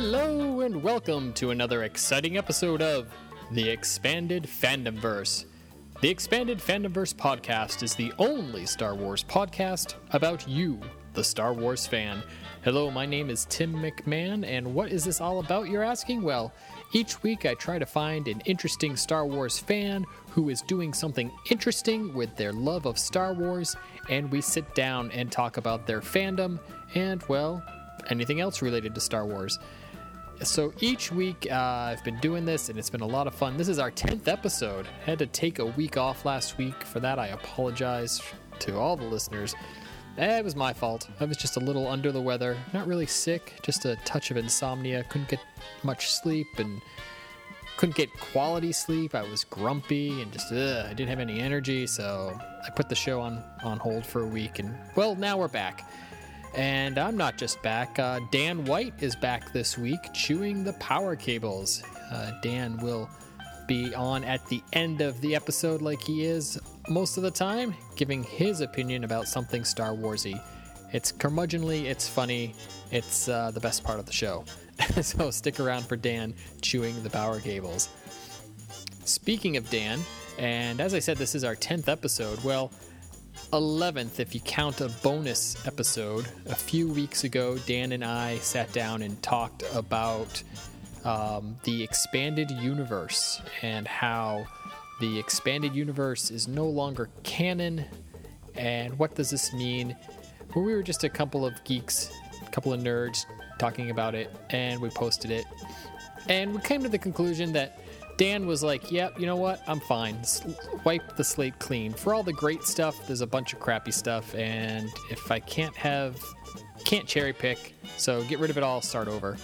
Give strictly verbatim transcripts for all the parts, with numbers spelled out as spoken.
Hello and welcome to another exciting episode of The Expanded Fandomverse. The Expanded Fandomverse podcast is the only Star Wars podcast about you, the Star Wars fan. Hello, my name is Tim McMahon, and what is this all about, you're asking? Well, each week I try to find an interesting Star Wars fan who is doing something interesting with their love of Star Wars, and we sit down and talk about their fandom and, well, anything else related to Star Wars. So each week uh, I've been doing this, and it's been a lot of fun. This is our tenth episode. I had to take a week off last week. For that, I apologize to all the listeners. Eh, it was my fault. I was just a little under the weather. Not really sick, just a touch of insomnia. Couldn't get much sleep and couldn't get quality sleep. I was grumpy and just, ugh, I didn't have any energy. So I put the show on, on hold for a week. And, well, now we're back. And I'm not just back. Uh, Dan White is back this week, chewing the power cables. Uh, Dan will be on at the end of the episode like he is most of the time, giving his opinion about something Star Warsy. It's curmudgeonly, it's funny, it's uh, the best part of the show. So stick around for Dan chewing the power cables. Speaking of Dan, and as I said, this is our tenth episode. Well, eleventh if you count a bonus episode. A few weeks ago, Dan and I sat down and talked about um, the expanded universe and how the expanded universe is no longer canon, and what does this mean? Well, we were just a couple of geeks, a couple of nerds talking about it, and we posted it, and we came to the conclusion that Dan was like, yep, yeah, you know what? I'm fine. S- wipe the slate clean. For all the great stuff, there's a bunch of crappy stuff, and if I can't have, can't cherry pick, so get rid of it all, start over.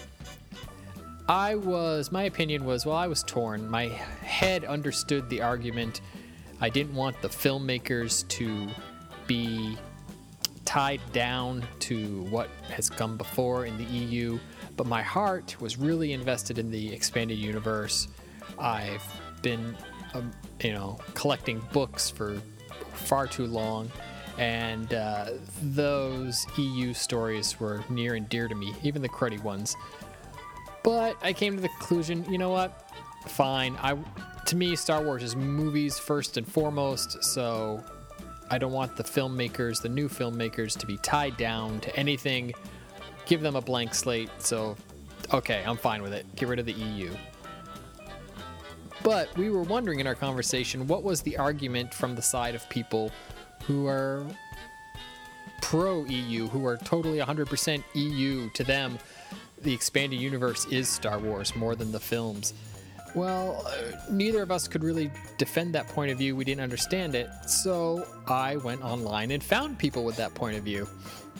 I was, my opinion was, well, I was torn. My head understood the argument. I didn't want the filmmakers to be tied down to what has come before in the E U, but my heart was really invested in the expanded universe. I've been, um, you know, collecting books for far too long, and uh, those E U stories were near and dear to me, even the cruddy ones. But I came to the conclusion, you know what? Fine. I, to me, Star Wars is movies first and foremost, so I don't want the filmmakers, the new filmmakers, to be tied down to anything. Give them a blank slate, so, okay, I'm fine with it. Get rid of the E U. But we were wondering in our conversation, what was the argument from the side of people who are pro-E U, who are totally one hundred percent E U? To them, the expanded universe is Star Wars more than the films. Well, uh, neither of us could really defend that point of view. We didn't understand it. So I went online and found people with that point of view.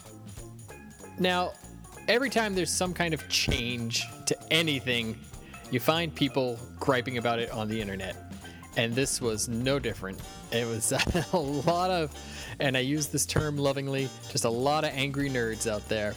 Now, every time there's some kind of change to anything, you find people griping about it on the internet. And this was no different. It was a lot of, and I use this term lovingly, just a lot of angry nerds out there.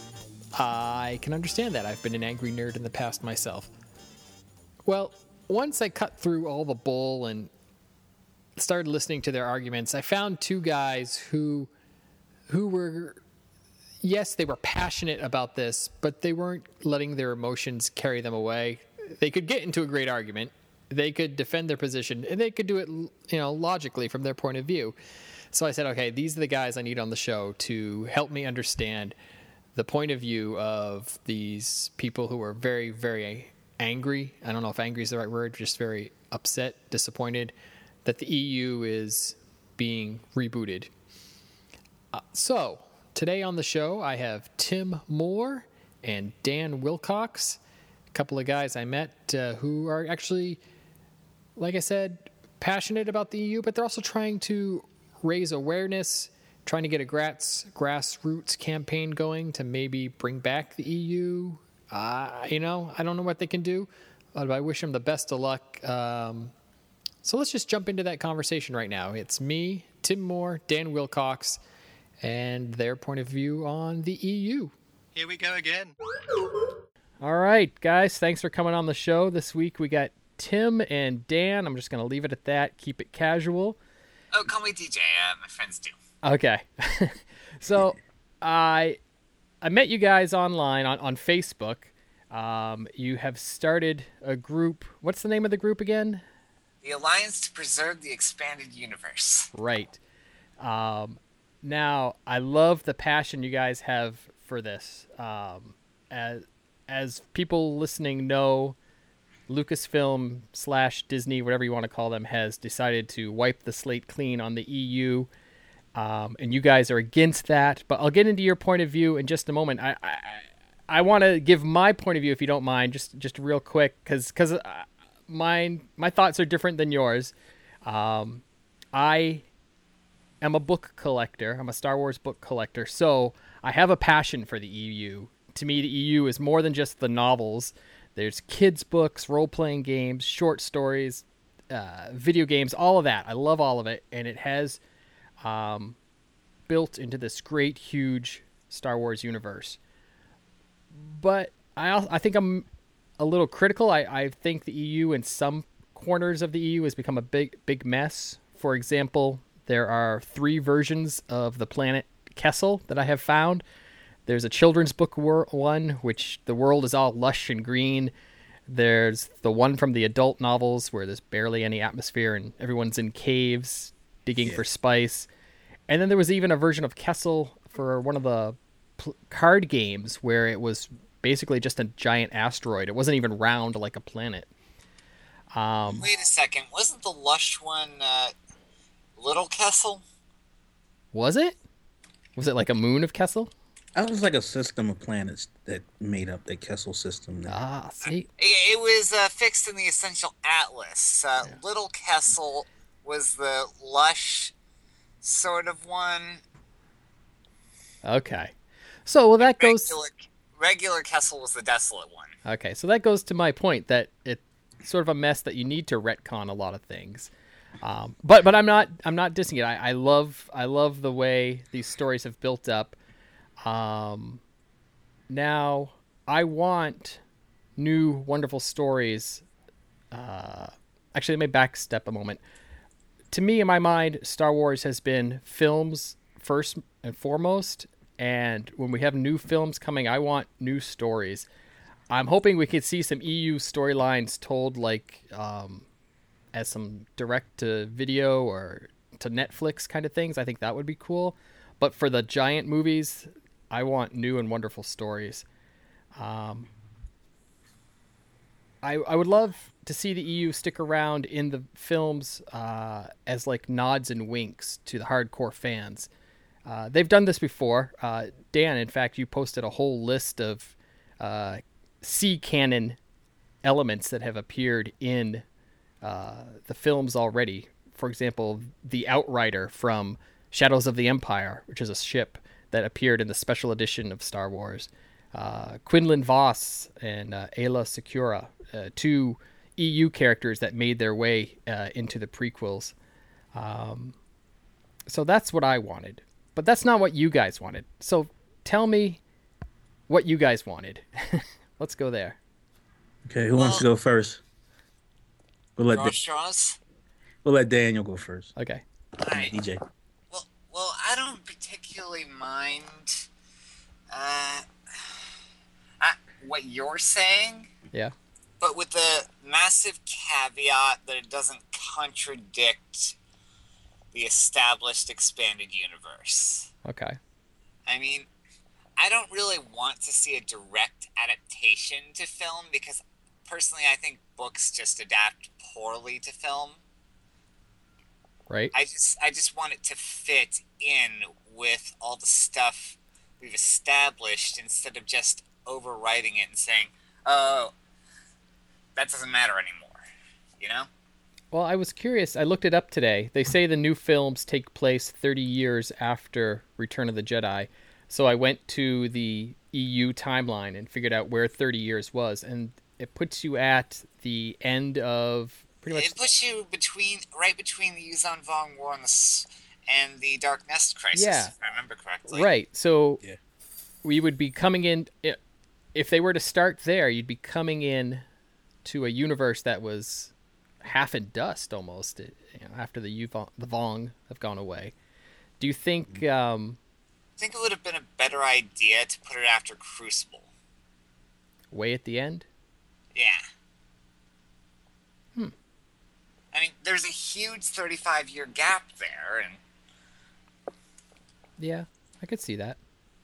I can understand that. I've been an angry nerd in the past myself. Well, once I cut through all the bull and started listening to their arguments, I found two guys who who were, yes, they were passionate about this, but they weren't letting their emotions carry them away. They could get into a great argument. They could defend their position, and they could do it, you know, logically from their point of view. So I said, okay, these are the guys I need on the show to help me understand the point of view of these people who are very, very angry. I don't know if angry is the right word, just very upset, disappointed that the E U is being rebooted. Uh, so today on the show, I have Tim Moore and Dan Wilcox, a couple of guys I met uh, who are actually, like I said, passionate about the E U, but they're also trying to raise awareness, trying to get a grass, grassroots campaign going to maybe bring back the E U. Uh, you know, I don't know what they can do, but I wish them the best of luck. Um, so let's just jump into that conversation right now. It's me, Tim Moore, Dan Wilcox, and their point of view on the E U. Here we go again. All right, guys, thanks for coming on the show. This week we got Tim and Dan. I'm just going to leave it at that. Keep it casual. Oh, call me D J. Uh, my friends do. Okay. So I I met you guys online on, on Facebook. Um, you have started a group. What's the name of the group again? The Alliance to Preserve the Expanded Universe. Right. Um, now, I love the passion you guys have for this. Um, as as people listening know, Lucasfilm slash Disney, whatever you want to call them, has decided to wipe the slate clean on the E U, um, and you guys are against that. But I'll get into your point of view in just a moment. I I, I want to give my point of view, if you don't mind, just just real quick, because because mine my thoughts are different than yours. Um, I am a book collector. I'm a Star Wars book collector, so I have a passion for the E U. To me, the E U is more than just the novels. There's kids' books, role-playing games, short stories, uh, video games, all of that. I love all of it, and it has um, built into this great, huge Star Wars universe. But I, I think I'm a little critical. I, I think the E U in some corners of the E U has become a big, big mess. For example, there are three versions of the planet Kessel that I have found. There's a children's book wor- one, which the world is all lush and green. There's the one from the adult novels where there's barely any atmosphere and everyone's in caves digging yeah. for spice. And then there was even a version of Kessel for one of the pl- card games where it was basically just a giant asteroid. It wasn't even round like a planet. Um, Wait a second. Wasn't the lush one uh, Little Kessel? Was it? Was it like a moon of Kessel? That was like a system of planets that made up the Kessel system. There. Ah, see? It, it was uh, fixed in the Essential Atlas. Uh, yeah. Little Kessel was the lush sort of one. Okay. So, well, that regular, goes... Regular Kessel was the desolate one. Okay, so that goes to my point that it's sort of a mess that you need to retcon a lot of things. Um, but but I'm not I'm not dissing it. I, I love I love the way these stories have built up. Um, now I want new wonderful stories. Uh, actually, let me back step a moment. To me, in my mind, Star Wars has been films first and foremost. And when we have new films coming, I want new stories. I'm hoping we could see some E U storylines told like um, as some direct to video or to Netflix kind of things. I think that would be cool. But for the giant movies, I want new and wonderful stories. Um, I I would love to see the E U stick around in the films uh, as like nods and winks to the hardcore fans. Uh, they've done this before. Uh, Dan, in fact, you posted a whole list of uh, C canon elements that have appeared in uh, the films already. For example, the Outrider from Shadows of the Empire, which is a ship that appeared in the special edition of Star Wars. Uh, Quinlan Voss and uh, Ayla Secura, uh, two E U characters that made their way uh, into the prequels. Um, so that's what I wanted. But that's not what you guys wanted. So tell me what you guys wanted. Let's go there. Okay, who well, wants to go first? We'll let, Dan- we'll let Daniel go first. Okay. All right. D J. Well, well, I don't particularly mind uh, uh, what you're saying. Yeah. But with the massive caveat that it doesn't contradict the established expanded universe. Okay. I mean, I don't really want to see a direct adaptation to film because personally I think books just adapt poorly to film. Right. I just I just want it to fit in with all the stuff we've established instead of just overwriting it and saying, "Oh, that doesn't matter anymore." You know? Well, I was curious. I looked it up today. They say the new films take place thirty years after Return of the Jedi. So I went to the E U timeline and figured out where thirty years was. And it puts you at the end of pretty much... It puts you between, right between the Yuuzhan Vong War and the, and the Dark Nest Crisis, yeah. if I remember correctly. Right. So yeah. we would be coming in... If they were to start there, you'd be coming in to a universe that was half in dust almost, you know, after the Yu- the Vong have gone away. Do you think um I think it would have been a better idea to put it after Crucible. way at the end? Yeah. Hmm. I mean, there's a huge thirty-five year gap there, and yeah, I could see that.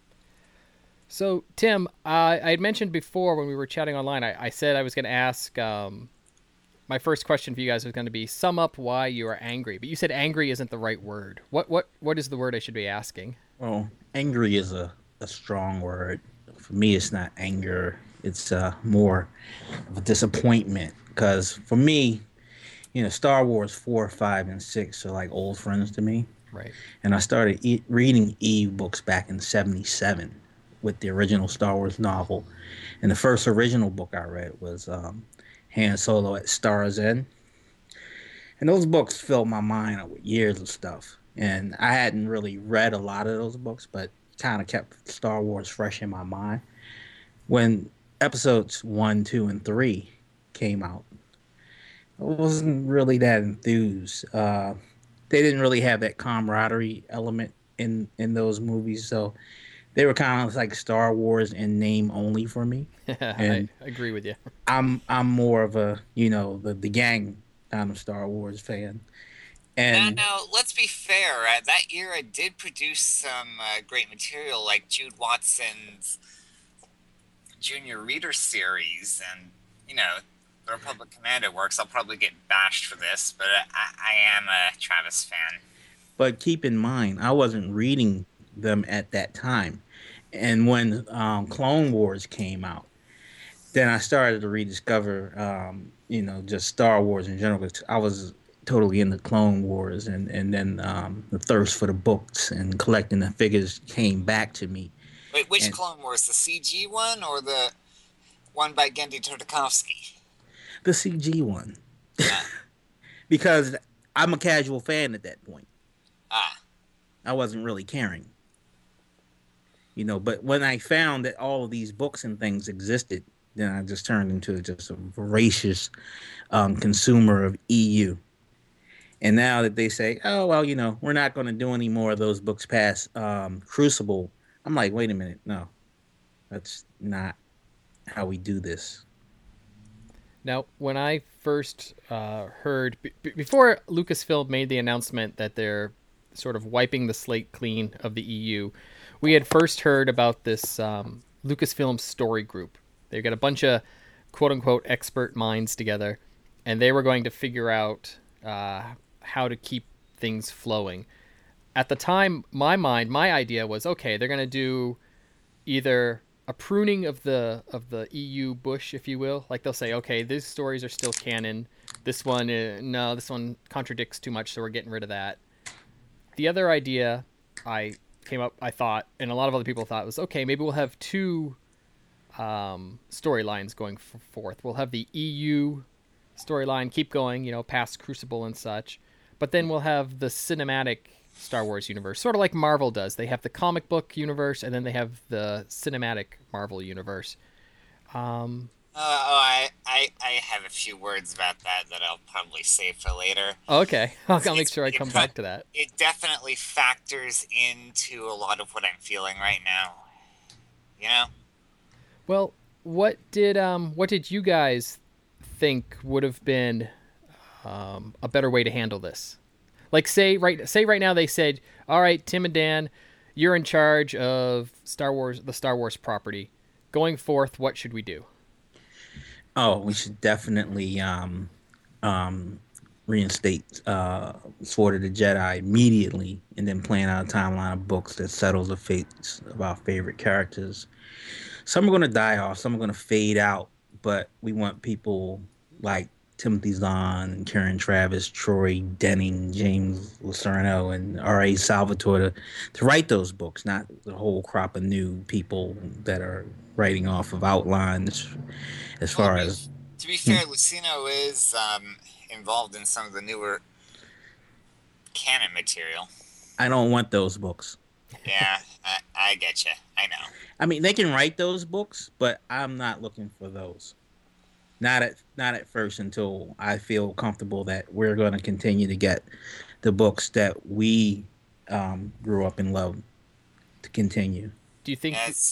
So, Tim, uh, I had mentioned before when we were chatting online, I, I said I was going to ask, um, my first question for you guys was going to be, sum up why you are angry. But you said angry isn't the right word. What what what is the word I should be asking? Well, angry is a, a strong word. For me, it's not anger. It's uh, more of a disappointment. Because for me, you know, Star Wars four, five, and six are like old friends to me. Right. And I started e- reading Eve books back in seventy-seven with the original Star Wars novel. And the first original book I read was um, Han Solo at Star's End. And those books filled my mind up with years of stuff. And I hadn't really read a lot of those books, but kind of kept Star Wars fresh in my mind. When episodes one, two, and three came out, I wasn't really that enthused. Uh, they didn't really have that camaraderie element in, in those movies, so they were kind of like Star Wars in name only for me. And I agree with you. I'm I'm more of a, you know, the, the gang kind of Star Wars fan. And now, now let's be fair. Uh, that era did produce some uh, great material, like Jude Watson's Junior Reader series, and you know, the Republic Commando works. I'll probably get bashed for this, but I, I am a Travis fan. But keep in mind, I wasn't reading them at that time. And when um, Clone Wars came out, then I started to rediscover, um, you know, just Star Wars in general. I was totally into Clone Wars, and, and then um, the thirst for the books and collecting the figures came back to me. Wait, which and, Clone Wars? The C G one or the one by Genndy Tartakovsky? The C G one. Ah. Because I'm a casual fan at that point. Ah. I wasn't really caring. You know, but when I found that all of these books and things existed, then I just turned into just a voracious um, consumer of E U. And now that they say, oh, well, you know, we're not going to do any more of those books past um, Crucible, I'm like, wait a minute. No, that's not how we do this. Now, when I first uh, heard, b- before Lucasfilm made the announcement that they're sort of wiping the slate clean of the E U, we had first heard about this um, Lucasfilm story group. They've got a bunch of quote-unquote expert minds together, and they were going to figure out uh, how to keep things flowing. At the time, my mind, my idea was, okay, they're going to do either a pruning of the of the E U bush, if you will. Like they'll say, okay, these stories are still canon. This one, uh, no, this one contradicts too much, so we're getting rid of that. The other idea I came up, I thought, and a lot of other people thought, was, okay, maybe we'll have two um, storylines going f- forth. We'll have the E U storyline keep going, you know, past Crucible and such, but then we'll have the cinematic Star Wars universe, sort of like Marvel does. They have the comic book universe, and then they have the cinematic Marvel universe. Um, uh, oh, I, I, I have a few words about that that I'll probably save for later. Okay, I'll, I'll make sure I come back to that. It definitely factors into a lot of what I'm feeling right now. You know? Well, what did um, what did you guys think would have been um, a better way to handle this? Like, say right, say right now they said, all right, Tim and Dan, you're in charge of Star Wars, the Star Wars property. Going forth, what should we do? Oh, we should definitely um, um, reinstate uh, Sword of the Jedi immediately, and then plan out a timeline of books that settles the fates of our favorite characters. Some are going to die off, some are going to fade out, but we want people like Timothy Zahn and Karen Traviss, Troy Denning, James Lucerno, and R A Salvatore to, to write those books, not the whole crop of new people that are writing off of outlines. As far well, as to be fair, hmm. Lucino is um, involved in some of the newer canon material. I don't want those books. Yeah, I, I get you. I know. I mean, they can write those books, but I'm not looking for those. Not at not at first until I feel comfortable that we're going to continue to get the books that we um, grew up and loved to continue. Do you think? As,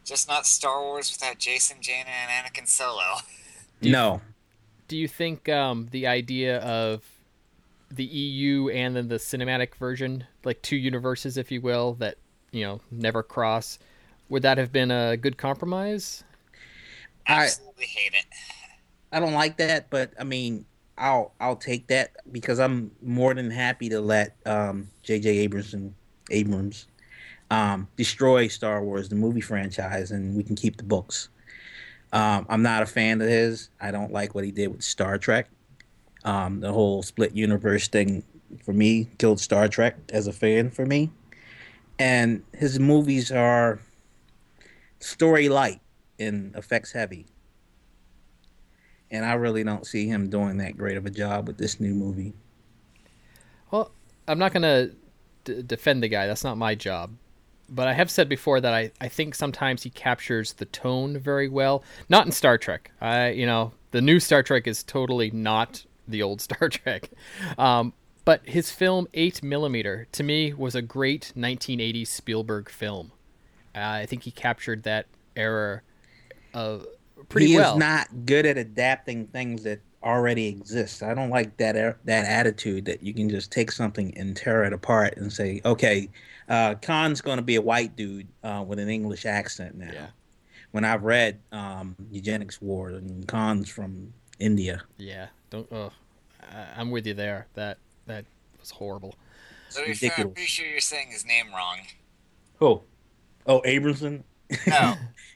Just not Star Wars without Jason, Jaina, and Anakin Solo. Do you, No. Do you think um, the idea of the E U and then the cinematic version, like two universes, if you will, that, you know, never cross, would that have been a good compromise? I Absolutely hate it. I don't like that, but I mean, I'll I'll take that because I'm more than happy to let um, J J. Abrams Abrams um, destroy Star Wars, the movie franchise, and we can keep the books. Um, I'm not a fan of his. I don't like what he did with Star Trek. Um, the whole split universe thing for me killed Star Trek as a fan for me. And his movies are story light and effects heavy. And I really don't see him doing that great of a job with this new movie. Well, I'm not going to d- defend the guy. That's not my job. But I have said before that I, I think sometimes he captures the tone very well. Not in Star Trek. I, you know, the new Star Trek is totally not the old Star Trek. Um, but his film eight millimeter, to me, was a great nineteen eighties Spielberg film. Uh, I think he captured that era of pretty he well. He is not good at adapting things that already exist. I don't like that that attitude that you can just take something and tear it apart and say, okay, uh, Khan's going to be a white dude uh, with an English accent now. Yeah. When I've read um, Eugenics War and Khan's from India. Yeah, don't. Oh, I'm with you there. That that was horrible. So I'm pretty sure you're saying his name wrong. Who? Oh, Abramson? No.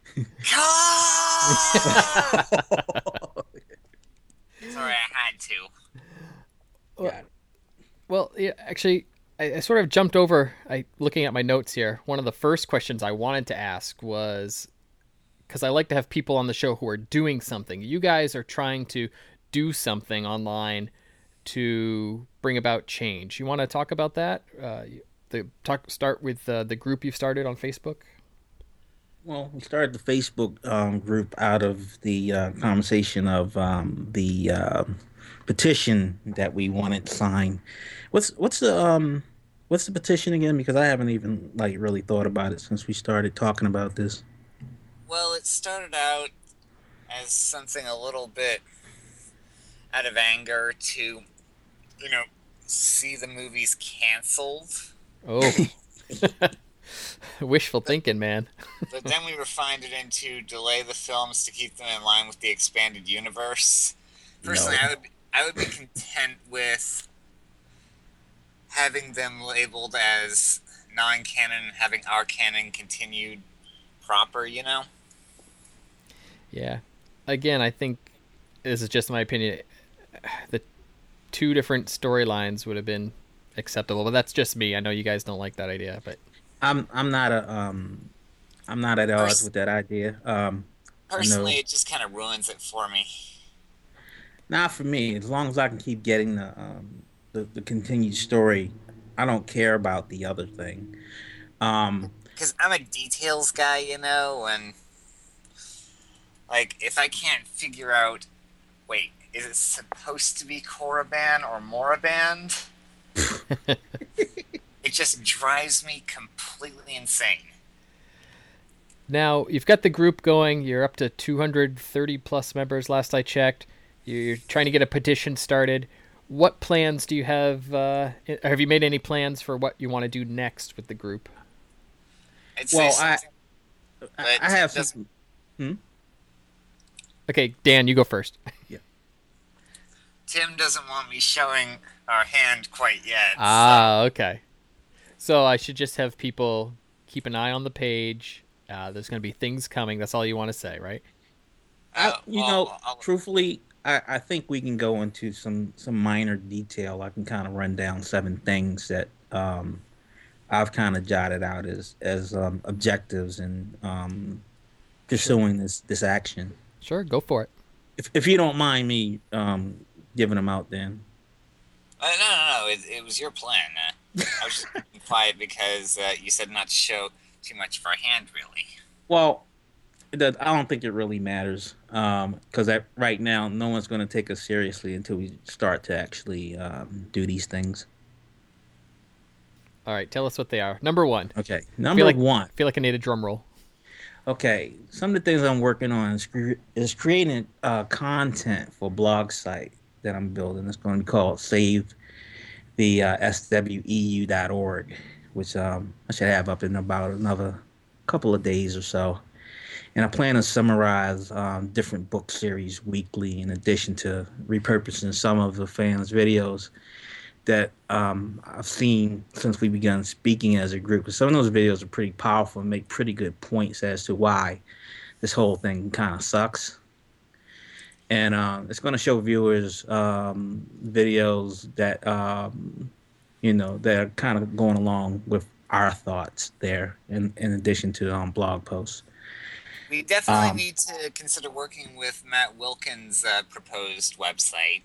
Khan! Sorry, I had to. Well, well yeah, actually, I, I sort of jumped over. I looking at my notes here. One of the first questions I wanted to ask was, because I like to have people on the show who are doing something. You guys are trying to do something online to bring about change. You want to talk about that? Uh, the talk start with uh, the group you've started on Facebook. Well, we started the Facebook um, group out of the uh, conversation of um, the uh, petition that we wanted signed. What's what's the um, what's the petition again? Because I haven't even like really thought about it since we started talking about this. Well, it started out as something a little bit out of anger to, you know, see the movies canceled. Oh. Wishful thinking, man. But then we refined it into delay the films to keep them in line with the expanded universe. Personally, no. I would I would be content with having them labeled as non-canon and having our canon continued proper, you know? Yeah. Again, I think, this is just my opinion, the two different storylines would have been acceptable, but that's just me. I know you guys don't like that idea, but I'm I'm not a um I'm not at odds with that idea. Um, Personally, it just kind of ruins it for me. Not for me. As long as I can keep getting the um the, the continued story, I don't care about the other thing. Um, because I'm a details guy, you know, and like if I can't figure out, wait, is it supposed to be Korriban or Moraband? It just drives me completely insane. Now, you've got the group going. You're up to two hundred thirty plus members last I checked. You're trying to get a petition started. What plans do you have? Uh, have you made any plans for what you want to do next with the group? I'd well, I, I, I have some... Hmm? Okay, Dan, you go first. Yeah. Tim doesn't want me showing our hand quite yet. Ah, so. Okay. So I should just have people keep an eye on the page. Uh, there's going to be things coming. That's all you want to say, right? I, you well, know, I'll... truthfully, I, I think we can go into some, some minor detail. I can kind of run down seven things that um, I've kind of jotted out as as um, objectives in um, pursuing this, this action. Sure, go for it. If if you don't mind me um, giving them out, Dan. Uh, no, no, no. It, it was your plan. Uh, I was just being quiet because uh, you said not to show too much of our hand, really. Well, it does, I don't think it really matters because um, right now, no one's going to take us seriously until we start to actually um, do these things. All right, tell us what they are. Number one. Okay, number I like, one. I feel like I need a drum roll. Okay, some of the things I'm working on is, cre- is creating uh, content for a blog site that I'm building. It's going to be called Save the uh, S W E U dot org, which um, I should have up in about another couple of days or so. And I plan to summarize um, different book series weekly, in addition to repurposing some of the fans' videos that um, I've seen since we began speaking as a group. 'Cause some of those videos are pretty powerful and make pretty good points as to why this whole thing kind of sucks. And uh, it's going to show viewers um, videos that um, you know that are kind of going along with our thoughts there, in in addition to um, blog posts. We definitely Um, need to consider working with Matt Wilkins' uh, proposed website.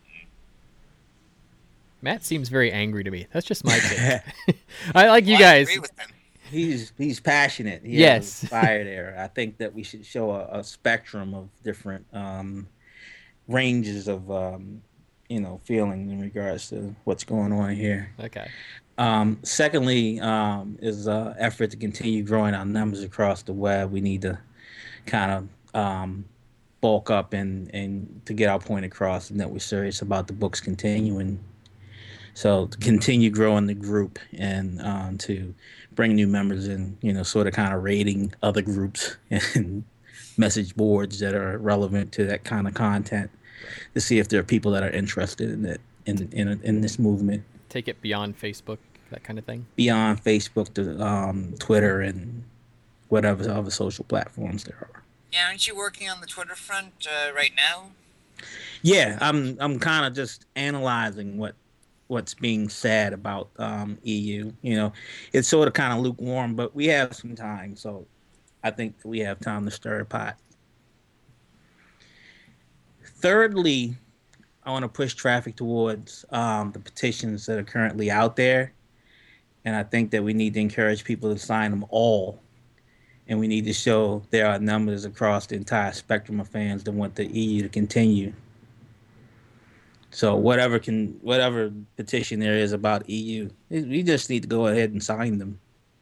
Matt seems very angry to me. That's just my take. I like you Well, I guys. agree with him. he's he's passionate. He Yes. has fire there. I think that we should show a, a spectrum of different um, ranges of um, you know feeling in regards to what's going on here. Okay. Um, secondly, um, is uh, effort to continue growing our numbers across the web. We need to kind of um, bulk up and and to get our point across, and that we're serious about the books continuing. So to continue growing the group and um, to bring new members in, you know, sort of kind of rating other groups and message boards that are relevant to that kind of content to see if there are people that are interested in it in in in this movement Take it beyond Facebook, that kind of thing. beyond Facebook to um, Twitter and whatever other social platforms there are. Yeah, aren't you working on the Twitter front uh, right now? Yeah, I'm I'm kind of just analyzing what what's being said about um, E U. You know, it's sort of kind of lukewarm, but we have some time, so I think we have time to stir a pot. Thirdly, I want to push traffic towards um, the petitions that are currently out there, and I think that we need to encourage people to sign them all, and we need to show there are numbers across the entire spectrum of fans that want the E U to continue. So whatever can whatever petition there is about E U, we just need to go ahead and sign them.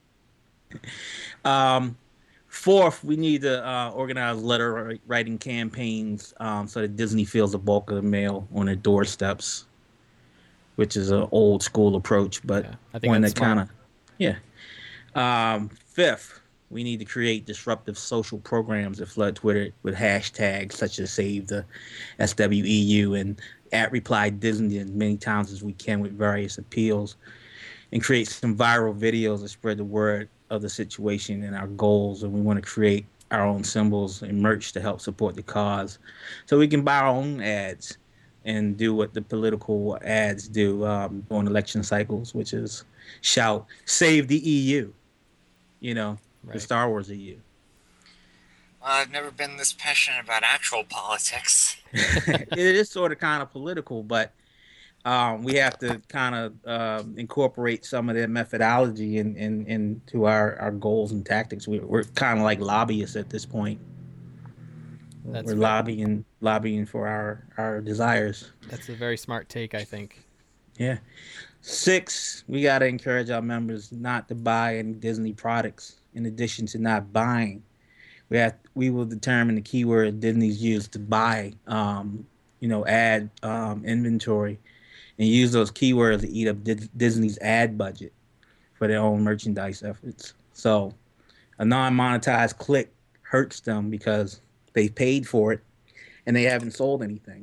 Um, fourth, we need to uh, organize letter writing campaigns um, so that Disney feels the bulk of the mail on their doorsteps, which is an old school approach, but Yeah, I think one that's that kind of yeah. Um, fifth, we need to create disruptive social programs that flood Twitter with hashtags such as Save the S W E U and at Reply Disney as many times as we can with various appeals, and create some viral videos that spread the word of the situation and our goals. And we want to create our own symbols and merch to help support the cause, so we can buy our own ads and do what the political ads do um, during election cycles, which is shout, "Save the E U," you know, the Right. Star Wars E U. Well, I've never been this passionate about actual politics. It is sort of kind of political, but um, we have to kind of um, incorporate some of their methodology in, in, into our, our goals and tactics. We, we're kind of like lobbyists at this point. That's we're fair. lobbying lobbying for our, our desires. That's a very smart take, I think. Yeah. Six, we got to encourage our members not to buy any Disney products. In addition to not buying, we have we will determine the keyword Disney's used to buy, um, you know, ad um, inventory, and use those keywords to eat up Dis- Disney's ad budget for their own merchandise efforts. So, a non-monetized click hurts them because they paid for it and they haven't sold anything.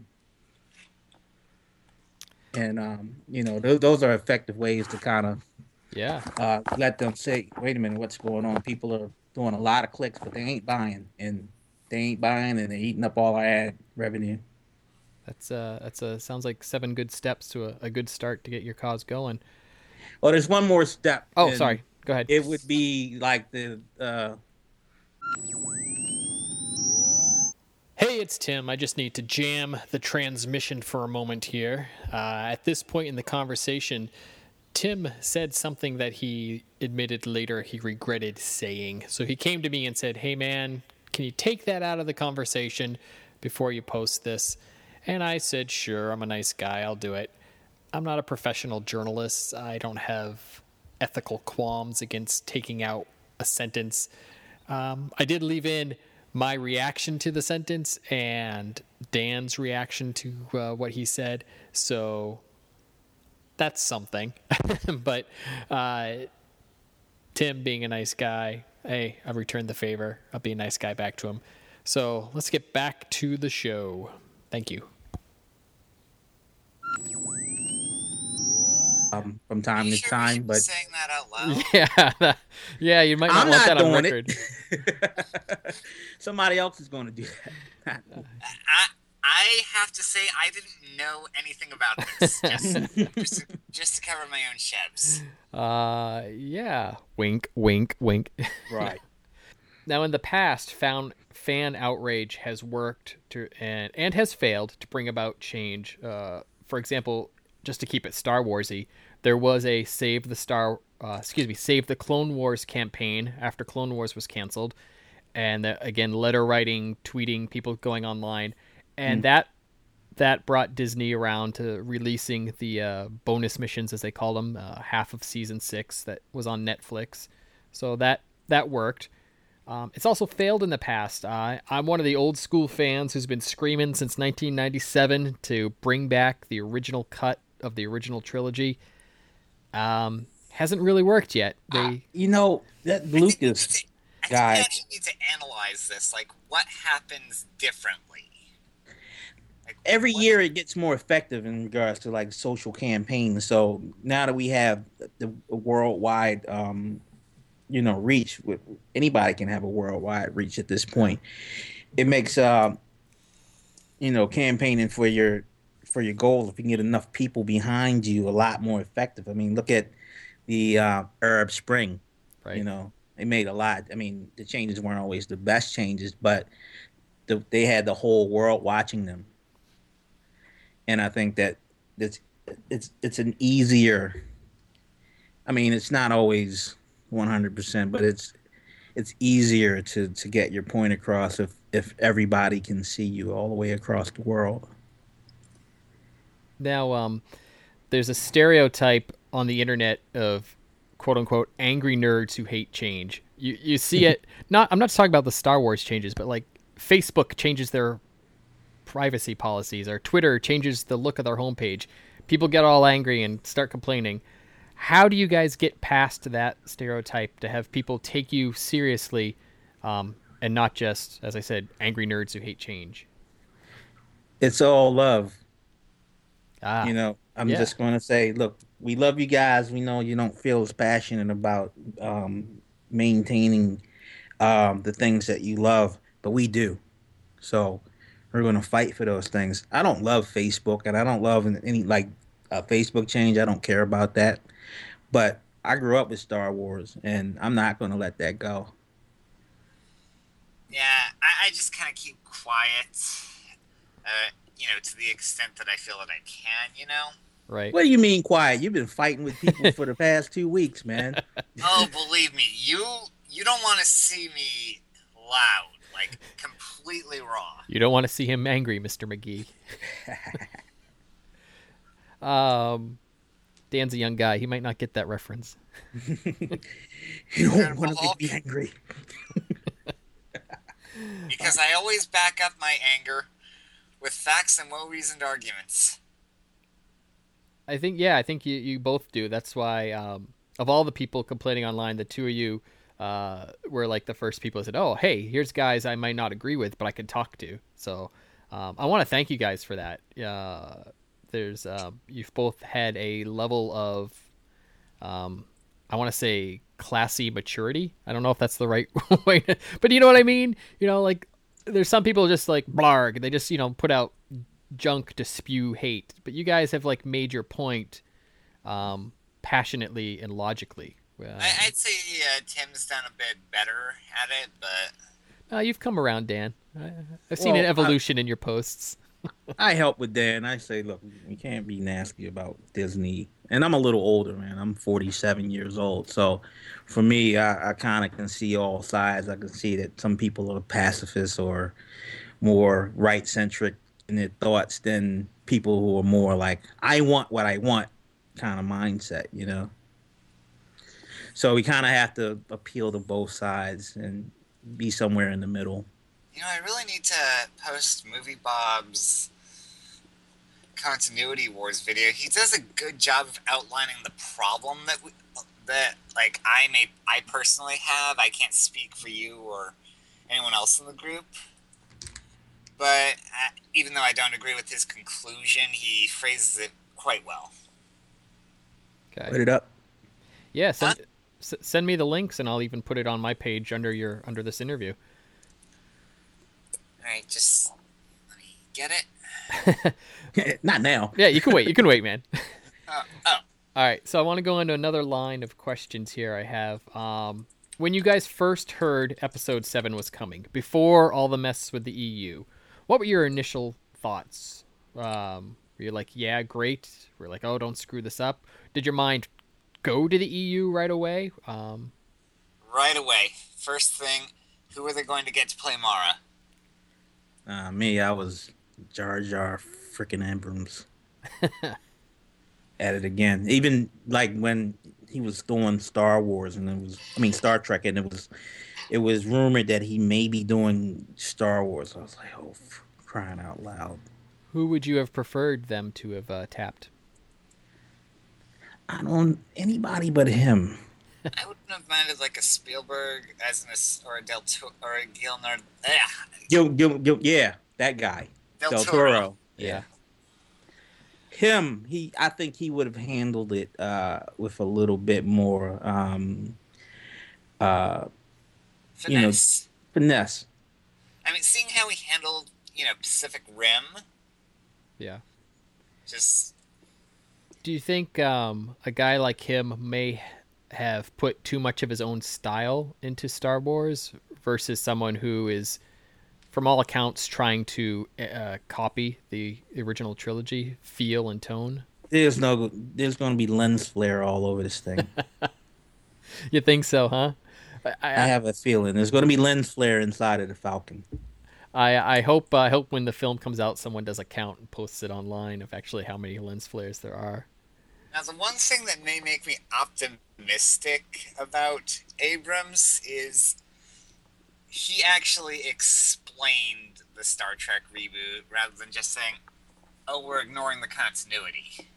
And um, you know, th- those are effective ways to kind of Yeah. uh, let them say, "Wait a minute, what's going on?" People are doing a lot of clicks, but they ain't buying, and they ain't buying, and they're eating up all our ad revenue. That's uh that's a sounds like seven good steps to a, a good start to get your cause going. Oh, there's one more step. Oh, and sorry. Go ahead. It would be like the. Uh... Hey, it's Tim. I just need to jam the transmission for a moment here. Uh, at this point in the conversation, Tim said something that he admitted later he regretted saying. So he came to me and said, "Hey, man, can you take that out of the conversation before you post this?" And I said, "Sure, I'm a nice guy. I'll do it. I'm not a professional journalist. I don't have ethical qualms against taking out a sentence. Um, I did leave in my reaction to the sentence and Dan's reaction to uh, what he said. So that's something. But uh, Tim being a nice guy, hey, I've returned the favor. I'll be a nice guy back to him. So let's get back to the show. Thank you. Um, from time you to sure time, we should be but saying that out loud? Yeah, that, yeah, you might not I'm want not that on doing record. it. Somebody else is going to do that. I I have to say I didn't know anything about this. Just just, to, just to cover my own shebs. Uh, yeah. Wink, wink, wink. Right. Now, in the past, found fan outrage has worked to and and has failed to bring about change. Uh, for example, just to keep it Star Warsy, there was a Save the Star, uh, excuse me, Save the Clone Wars campaign after Clone Wars was canceled, and uh, again, letter writing, tweeting, people going online, and mm. that that brought Disney around to releasing the uh, bonus missions, as they call them, uh, half of season six that was on Netflix. So that that worked. Um, it's also failed in the past. Uh, I'm one of the old school fans who's been screaming since nineteen ninety-seven to bring back the original cut of the original trilogy. Um, hasn't really worked yet. They, uh, you know, that Lucas to, guy. I think we actually need to analyze this. Like, what happens differently? Like, Every what... year it gets more effective in regards to like social campaigns. So now that we have the worldwide, um, you know, reach, anybody can have a worldwide reach at this point. It makes, uh, you know, campaigning for your for your goals, if you can get enough people behind you, a lot more effective. I mean, look at the uh, Arab Spring. Right. You know, they made a lot. I mean, the changes weren't always the best changes, but the, they had the whole world watching them. And I think that it's it's it's an easier. I mean, it's not always one hundred percent, but it's it's easier to, to get your point across if, if everybody can see you all the way across the world. Now, um, there's a stereotype on the internet of quote unquote angry nerds who hate change. You you see it not. I'm not talking about the Star Wars changes, but like Facebook changes their privacy policies, or Twitter changes the look of their homepage. People get all angry and start complaining. How do you guys get past that stereotype to have people take you seriously, um, and not just, as I said, angry nerds who hate change? It's all love. Ah, you know, I'm yeah. just going to say, look, we love you guys. We know you don't feel as passionate about um, maintaining um, the things that you love, but we do. So we're going to fight for those things. I don't love Facebook, and I don't love any, like, uh, Facebook change. I don't care about that. But I grew up with Star Wars, and I'm not going to let that go. Yeah, I, I just kind of keep quiet. Uh, you know, to the extent that I feel that I can, you know? Right. What do you mean quiet? You've been fighting with people for the past two weeks, man. Oh, believe me, you you don't want to see me loud, like completely raw. You don't want to see him angry, Mister McGee. um, Dan's a young guy. He might not get that reference. You don't want to be angry. Because I always back up my anger with facts and well-reasoned arguments. I think, yeah, I think you, you both do. That's why, um, of all the people complaining online, the two of you uh, were like the first people who said, oh, hey, here's guys I might not agree with, but I can talk to. So um, I want to thank you guys for that. Uh, there's uh, you've both had a level of, um, I want to say, classy maturity. I don't know if that's the right way, to, but you know what I mean? You know, like, there's some people just like blarg. They just, you know, put out junk to spew hate. But you guys have like made your point um, passionately and logically. Uh, I, I'd say uh, Tim's done a bit better at it, but uh, you've come around, Dan. I, I've seen well, an evolution I, in your posts. I help with Dan. I say, look, we can't be nasty about Disney. And I'm a little older, man. I'm forty-seven years old. So for me, I, I kind of can see all sides. I can see that some people are pacifists or more right-centric in their thoughts than people who are more like, I want what I want kind of mindset, you know? So we kind of have to appeal to both sides and be somewhere in the middle. You know, I really need to post Movie Bob's Continuity Wars video. He does a good job of outlining the problem that we, that like I may I personally have. I can't speak for you or anyone else in the group, but uh, even though I don't agree with his conclusion, he phrases it quite well. Okay. Put it up. Yeah, send, huh? s- send me the links, and I'll even put it on my page under your under this interview. All right, just let me get it. Not now. Yeah, you can wait. You can wait, man. Uh, oh. All right, so I want to go into another line of questions here I have. Um, when you guys first heard Episode seven was coming, before all the mess with the E U, what were your initial thoughts? Um, were you like, yeah, great? Were you like, oh, don't screw this up? Did your mind go to the E U right away? Um, right away. First thing, who are they going to get to play Mara? Uh, me, I was Jar Jar freaking Abrams. At it again. Even like when he was doing Star Wars and it was, I mean Star Trek, and it was, it was rumored that he may be doing Star Wars. I was like, oh, crying out loud. Who would you have preferred them to have uh, tapped? I don't anybody but him. I wouldn't have minded like a Spielberg as an or a Del Toro or a Gilnard. Yeah. Gil, Gil, Gil, yeah, that guy. Del, Del Toro. Toro. Yeah. yeah. Him, he. I think he would have handled it uh, with a little bit more, um, uh, finesse. you know, finesse. I mean, seeing how he handled, you know, Pacific Rim. Yeah. Just. Do you think um, a guy like him may have put too much of his own style into Star Wars versus someone who is, from all accounts, trying to uh, copy the original trilogy feel and tone? There's no, there's going to be lens flare all over this thing. You think so, huh? I, I have a feeling there's going to be lens flare inside of the Falcon. I I hope uh, I hope when the film comes out, someone does a count and posts it online of actually how many lens flares there are. Now, the one thing that may make me optimistic about Abrams is he actually explained the Star Trek reboot rather than just saying, oh, we're ignoring the continuity.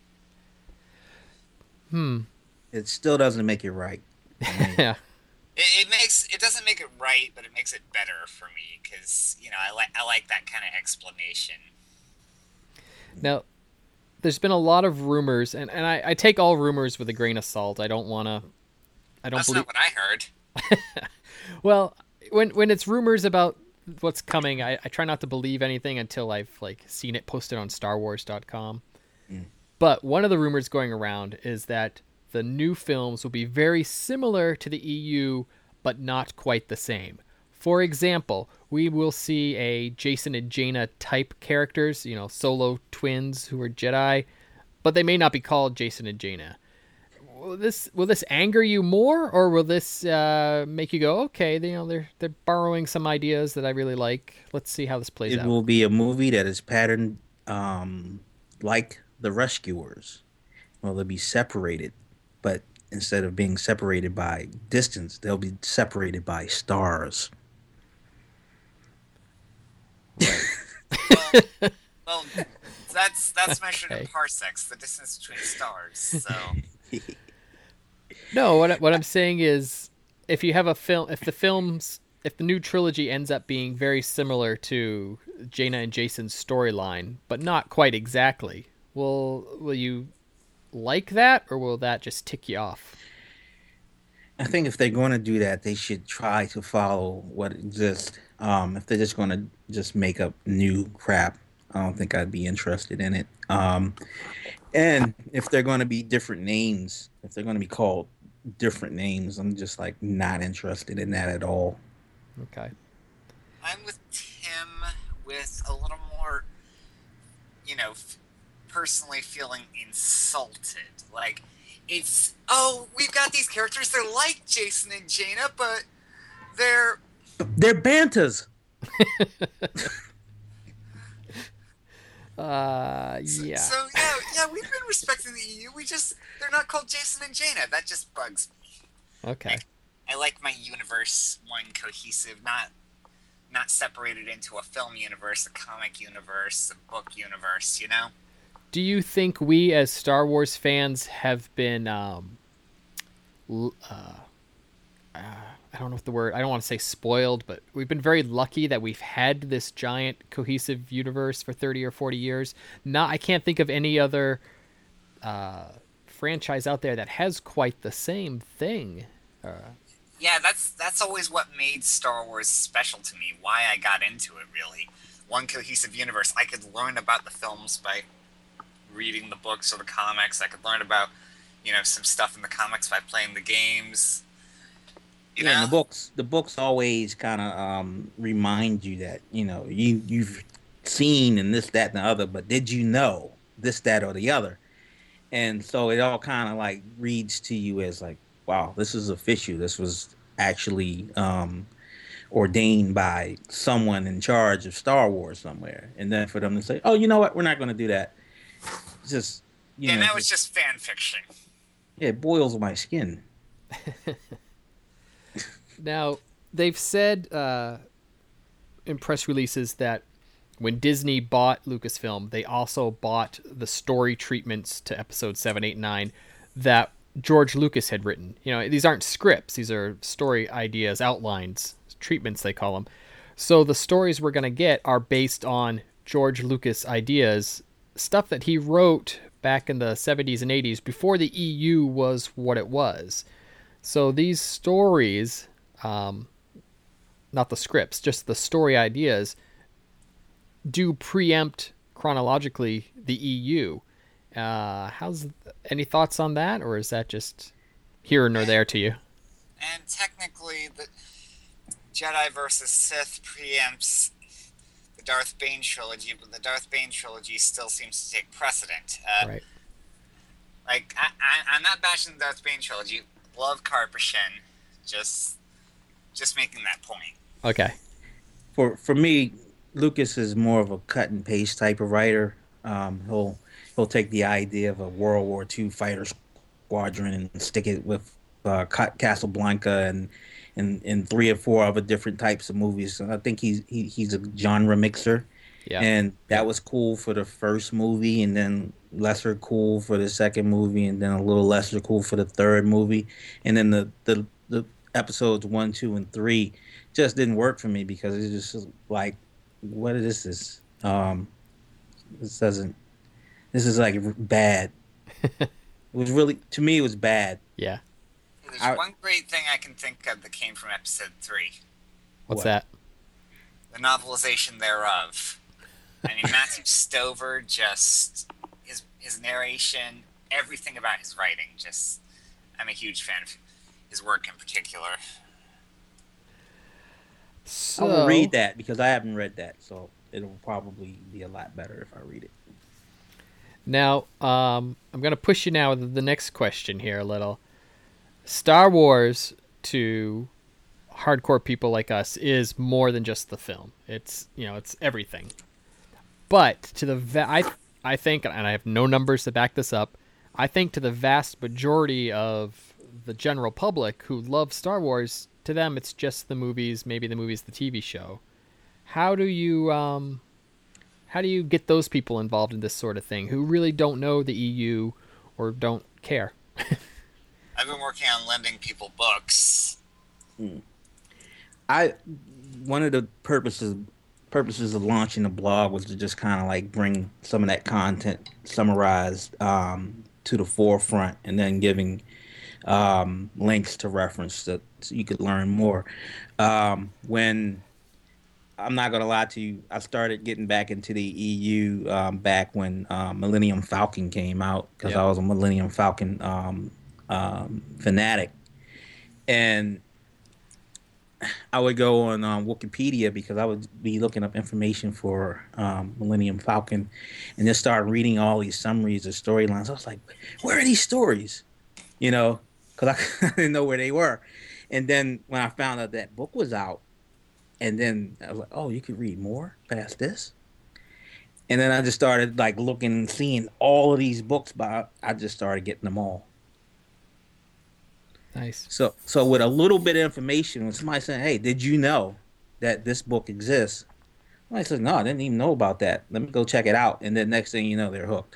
Hmm. It still doesn't make it right. I mean, yeah. It, it makes it doesn't make it right, but it makes it better for me because, you know, I like I like that kind of explanation. Now, there's been a lot of rumors, and, and I, I take all rumors with a grain of salt. I don't want to... I don't That's believe... not what I heard. Well, when when it's rumors about what's coming, I, I try not to believe anything until I've like seen it posted on Star Wars dot com. Mm. But one of the rumors going around is that the new films will be very similar to the E U, but not quite the same. For example, we will see a Jason and Jaina type characters, you know, Solo twins who are Jedi, but they may not be called Jason and Jaina. Will this will this anger you more, or will this uh, make you go, okay, they, you know, they're they're borrowing some ideas that I really like. Let's see how this plays it out. It will be a movie that is patterned um, like The Rescuers. Well, they'll be separated, but instead of being separated by distance, they'll be separated by stars. Right. well, well, that's that's measured okay. in parsecs, the distance between stars. So. No, what what I'm saying is, if you have a film, if the films, if the new trilogy ends up being very similar to Jaina and Jason's storyline, but not quite exactly, will will you like that, or will that just tick you off? I think if they're going to do that, they should try to follow what exists. Um, if they're just going to just make up new crap, I don't think I'd be interested in it. Um, and if they're going to be different names, if they're going to be called different names, I'm just like not interested in that at all. Okay. I'm with Tim with a little more, you know, f- personally feeling insulted. Like, it's, oh, we've got these characters, they're like Jason and Jaina, but they're... They're Bantas! uh, yeah. So, so, yeah, yeah, we've been respecting the E U, we just, they're not called Jason and Jaina, that just bugs me. Okay. I like my universe one cohesive, not not separated into a film universe, a comic universe, a book universe, you know? Do you think we as Star Wars fans have been um uh, uh, I don't know what the word, I don't want to say spoiled, but we've been very lucky that we've had this giant cohesive universe for thirty or forty years. Not, I can't think of any other uh, franchise out there that has quite the same thing. Uh, yeah, that's that's always what made Star Wars special to me, why I got into it, really. One cohesive universe. I could learn about the films by reading the books or the comics. I could learn about, you know, some stuff in the comics by playing the games. You yeah, know? and the books, the books always kind of um, remind you that, you know, you you've seen and this, that, and the other, but did you know this, that, or the other? And so it all kind of like reads to you as like, wow, this is official. This was actually um, ordained by someone in charge of Star Wars somewhere. And then for them to say, oh, you know what, we're not going to do that. It's just, you yeah, know, that was just fan fiction. Yeah, it boils my skin. Now, they've said uh, in press releases that when Disney bought Lucasfilm, they also bought the story treatments to episode seven, eight, nine that George Lucas had written. You know, these aren't scripts. These are story ideas, outlines, treatments, they call them. So the stories we're going to get are based on George Lucas ideas, stuff that he wrote back in the seventies and eighties before the E U was what it was. So these stories, um, not the scripts, just the story ideas, do preempt chronologically the E U. Uh, how's any thoughts on that, or is that just here nor there to you? And technically, the Jedi versus Sith preempts the Darth Bane trilogy, but the Darth Bane trilogy still seems to take precedent. Uh, Right. Like, I, I, I'm not bashing the Darth Bane trilogy. Love Karpashen. Just, just making that point. Okay. For for me, Lucas is more of a cut and paste type of writer. Um, he'll he'll take the idea of a World War Two fighter squadron and stick it with uh, Casablanca and, and and three or four other different types of movies. So I think he's he, he's a genre mixer. Yeah. And that was cool for the first movie, and then lesser cool for the second movie, and then a little lesser cool for the third movie. And then the the, the episodes one, two, and three just didn't work for me because it's just like, what is this? Um, this doesn't. This is like bad. It was really, to me, it was bad. Yeah. There's I- one great thing I can think of that came from episode three. What's What? that? The novelization thereof. I mean, Matthew Stover, just his his narration, everything about his writing. Just, I'm a huge fan of his work in particular. So, I will read that because I haven't read that, so it'll probably be a lot better if I read it. Now, um, I'm going to push you now with the next question here a little. Star Wars, to hardcore people like us, is more than just the film. It's, you know, it's everything. But to the va- I I think, and I have no numbers to back this up, I think to the vast majority of the general public who love Star Wars, to them it's just the movies, maybe the movies, the T V show. How do you um, how do you get those people involved in this sort of thing who really don't know the E U or don't care? I've been working on lending people books. I one of the purposes purposes of launching the blog was to just kind of like bring some of that content summarized um, to the forefront, and then giving um, links to reference so, so you could learn more. Um, when I'm not gonna lie to you, I started getting back into the E U um, back when uh, Millennium Falcon came out, because Yep. I was a Millennium Falcon um, um, fanatic, and I would go on um, Wikipedia because I would be looking up information for um, Millennium Falcon, and just start reading all these summaries of storylines. I was like, where are these stories? You know, because I, I didn't know where they were. And then when I found out that book was out, and then I was like, oh, you could read more past this. And then I just started like looking, seeing all of these books, but I, I just started getting them all. Nice. So so with a little bit of information, when somebody saying, "Hey, did you know that this book exists?" I said, "No, I didn't even know about that. Let me go check it out." And then next thing you know, they're hooked.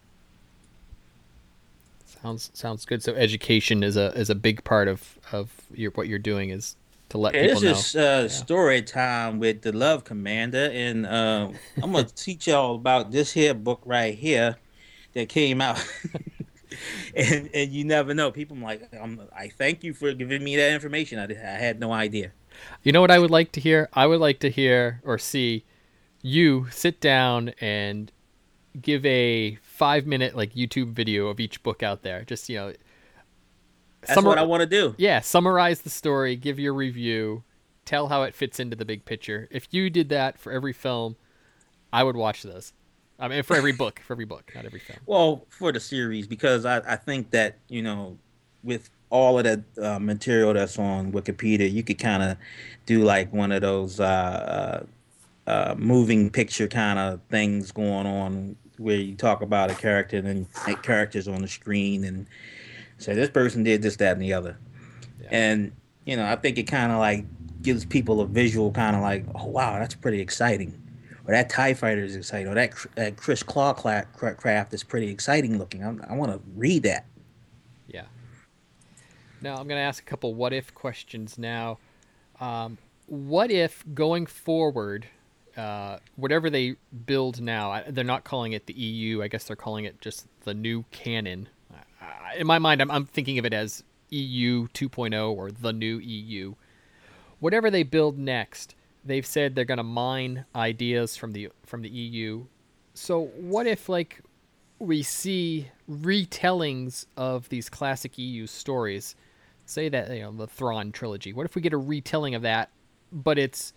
Sounds sounds good. So education is a is a big part of of your what you're doing is to let Yeah, people know. this is uh, story time with the Love Commander, and uh, I'm gonna teach y'all about this here book right here that came out. and and you never know. People I'm like, I'm, I thank you for giving me that information. I, I had no idea. You know what I would like to hear? I would like to hear or see you sit down and give a five minute like YouTube video of each book out there. Just, you know, that's summar- what I want to do. Yeah. Summarize the story, give your review, tell how it fits into the big picture. If you did that for every film, I would watch this. I mean, for every book, for every book, not every film. Well, for the series, because I, I think that, you know, with all of that uh, material that's on Wikipedia, you could kind of do like one of those uh, uh, moving picture kind of things going on where you talk about a character and then make characters on the screen and say this person did this, that, and the other. Yeah. And, you know, I think it kind of like gives people a visual kind of like, oh, wow, that's pretty exciting. Or that TIE fighter is exciting. Or that, that Chris Clawcraft is pretty exciting looking. I, I want to read that. Yeah. Now, I'm going to ask a couple what if questions now. Um, what if going forward, uh, whatever they build now, they're not calling it the E U. I guess they're calling it just the new canon. Uh, in my mind, I'm, I'm thinking of it as E U two point oh or the new E U. Whatever they build next, they've said they're going to mine ideas from the from the E U. So what if, like, we see retellings of these classic E U stories? Say that, you know, the Thrawn trilogy. What if we get a retelling of that, but it's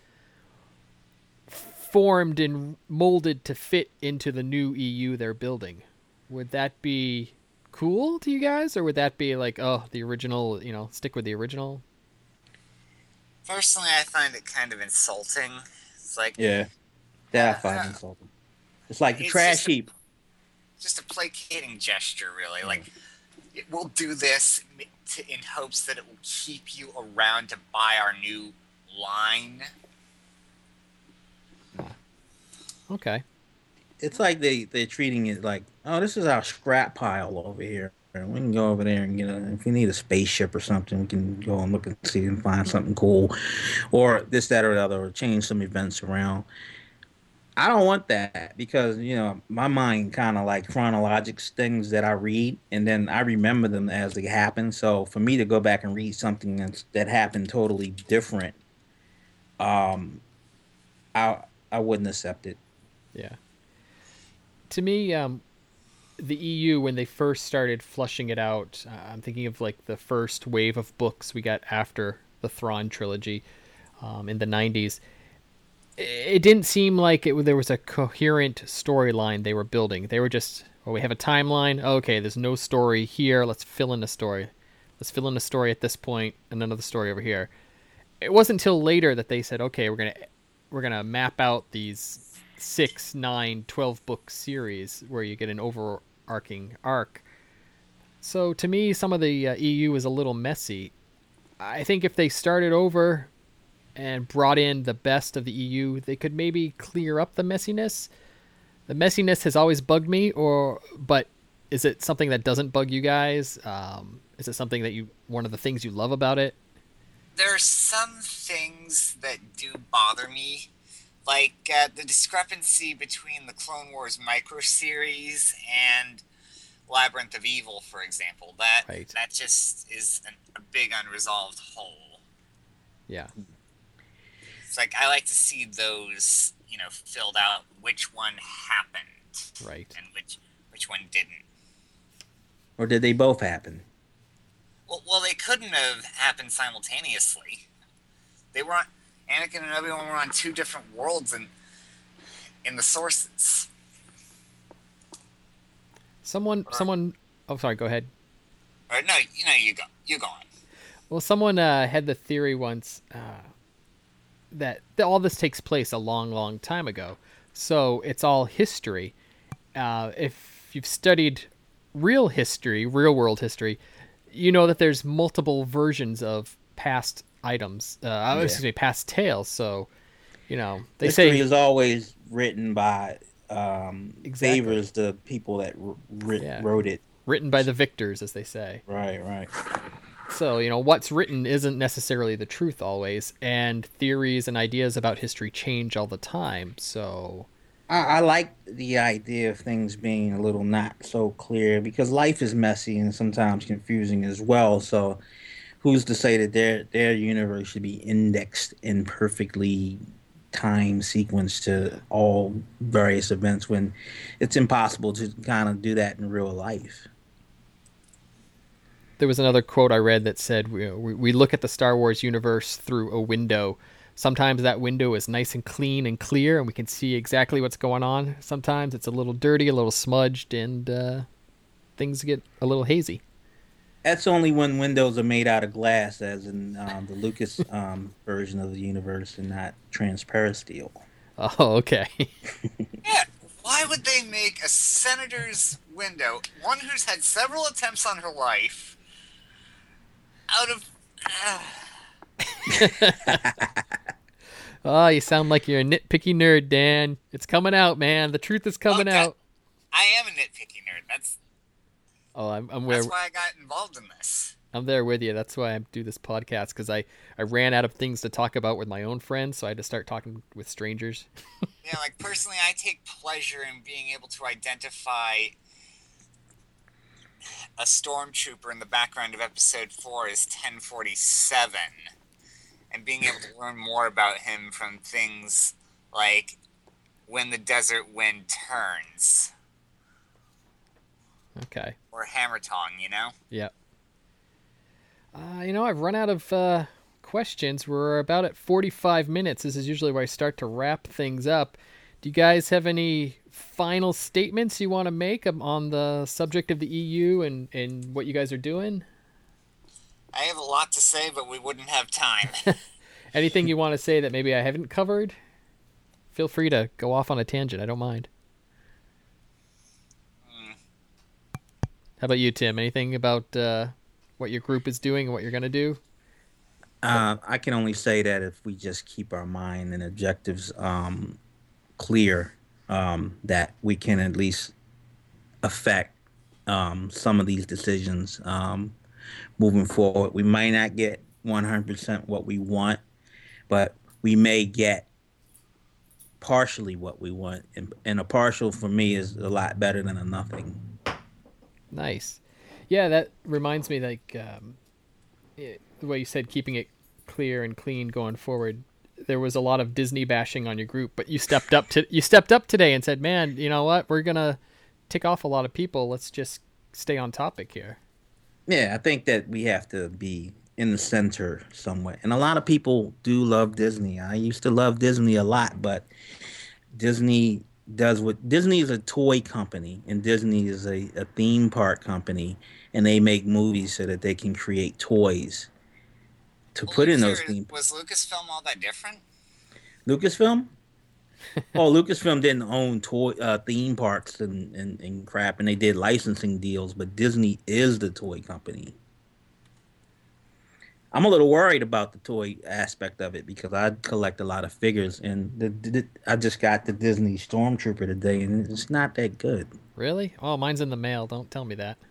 formed and molded to fit into the new E U they're building? Would that be cool to you guys, or would that be like, oh, the original, you know, stick with the original? Personally, I find it kind of insulting. It's like, yeah, that I find uh, insulting. It's like the it's trash just a, heap. Just a placating gesture, really. Like, it, we'll do this to, in hopes that it will keep you around to buy our new line. Okay. It's like they, they're treating it like, oh, this is our scrap pile over here. We can go over there and get a, if we need a spaceship or something, we can go and look and see and find something cool. Or this, that, or the other, or change some events around. I don't want that because, you know, my mind kind of like chronologics things that I read, and then I remember them as they happen. So for me to go back and read something that's, that happened totally different, um, I I wouldn't accept it. Yeah. To me, um, the E U, when they first started flushing it out, uh, I'm thinking of like the first wave of books we got after the Thrawn trilogy um, in the nineties. It didn't seem like it, there was a coherent storyline they were building. They were just, well, we have a timeline. Okay, there's no story here. Let's fill in a story. Let's fill in a story at this point and another story over here. It wasn't until later that they said, okay, we're gonna we're gonna map out these six, nine, twelve book series where you get an overarching arc. So to me, some of the uh, E U is a little messy. I think if they started over and brought in the best of the E U, they could maybe clear up the messiness. The messiness has always bugged me, or but is it something that doesn't bug you guys? Um, is it something that you one of the things you love about it? There are some things that do bother me. Like uh, the discrepancy between the Clone Wars micro-series and Labyrinth of Evil, for example. That right. that just is an, a big unresolved hole. Yeah. It's like I like to see those, you know, filled out, which one happened. Right. And which which one didn't. Or did they both happen? Well, well they couldn't have happened simultaneously. They were on... Anakin and Obi-Wan were on two different worlds in, in the sources. Someone, or, someone. Oh, sorry. Go ahead. Or no, you know, you go, you go on. Well, someone uh, had the theory once uh, that th- all this takes place a long, long time ago, so it's all history. Uh, if you've studied real history, real world history, you know that there's multiple versions of past items, uh, yeah. excuse me, past tales. So, you know, they History say is always written by um, exactly. favors the people that ri- yeah. wrote it. Written by the victors, as they say. Right, right. So, you know, what's written isn't necessarily the truth always, and theories and ideas about history change all the time. So, I, I like the idea of things being a little not so clear, because life is messy and sometimes confusing as well. So, who's to say that their their universe should be indexed in perfectly time sequence to all various events when it's impossible to kind of do that in real life? There was another quote I read that said, we, we look at the Star Wars universe through a window. Sometimes that window is nice and clean and clear, and we can see exactly what's going on. Sometimes it's a little dirty, a little smudged, and uh, things get a little hazy. That's only when windows are made out of glass, as in um, the Lucas um, version of the universe, and not transparent steel. Oh, okay. Yeah, why would they make a senator's window, one who's had several attempts on her life, out of... Uh... Oh, you sound like you're a nitpicky nerd, Dan. It's coming out, man. The truth is coming oh, that, out. I am a nitpicky nerd. That's... Oh, I'm, I'm where, That's why I got involved in this. I'm there with you. That's why I do this podcast, because I, I ran out of things to talk about with my own friends, so I had to start talking with strangers. Yeah, like, personally, I take pleasure in being able to identify a stormtrooper in the background of episode four is ten forty-seven, and being able to learn more about him from things like When the Desert Wind Turns. Okay. Or Hammer Tong, you know? Yeah. Uh, you know, I've run out of uh, questions. We're about at forty-five minutes. This is usually where I start to wrap things up. Do you guys have any final statements you want to make on the subject of the E U and, and what you guys are doing? I have a lot to say, but we wouldn't have time. Anything you want to say that maybe I haven't covered? Feel free to go off on a tangent. I don't mind. Mm. How about you, Tim? Anything about uh, what your group is doing and what you're going to do? Uh, I can only say that if we just keep our mind and objectives um, clear, um, that we can at least affect um, some of these decisions um, moving forward. We might not get one hundred percent what we want, but we may get partially what we want. And, and a partial for me is a lot better than a nothing. Nice. Yeah, that reminds me, like, um, it, the way you said keeping it clear and clean going forward. There was a lot of Disney bashing on your group, but you stepped up to you stepped up today and said, "Man, you know what? We're gonna tick off a lot of people. Let's just stay on topic here." Yeah, I think that we have to be in the center somewhat, and a lot of people do love Disney. I used to love Disney a lot, but Disney does what Disney is a toy company, and Disney is a, a theme park company, and they make movies so that they can create toys to well, put in sure, those theme. Was Lucasfilm all that different? Lucasfilm? Oh, Lucasfilm didn't own toy uh, theme parks and, and, and crap, and they did licensing deals, but Disney is the toy company. I'm a little worried about the toy aspect of it because I collect a lot of figures, and the, the, I just got the Disney Stormtrooper today, and it's not that good. Really? Oh, mine's in the mail. Don't tell me that.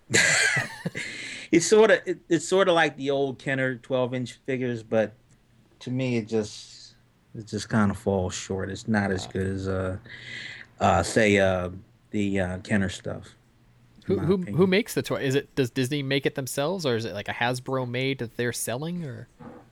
It's sort of it, it's sort of like the old Kenner twelve inch figures, but to me, it just it just kind of falls short. It's not as good as uh, uh say uh the uh, Kenner stuff. Who who opinion. who makes the toy? Is it does Disney make it themselves, or is it like a Hasbro made that they're selling? Or